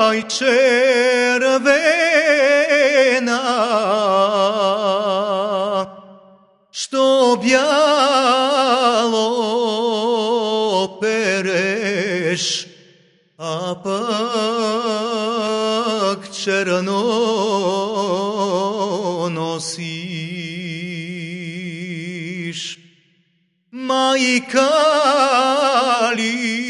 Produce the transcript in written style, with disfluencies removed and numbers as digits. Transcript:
i červena, što bjalo pereš, a pak černo nosiš. Majka li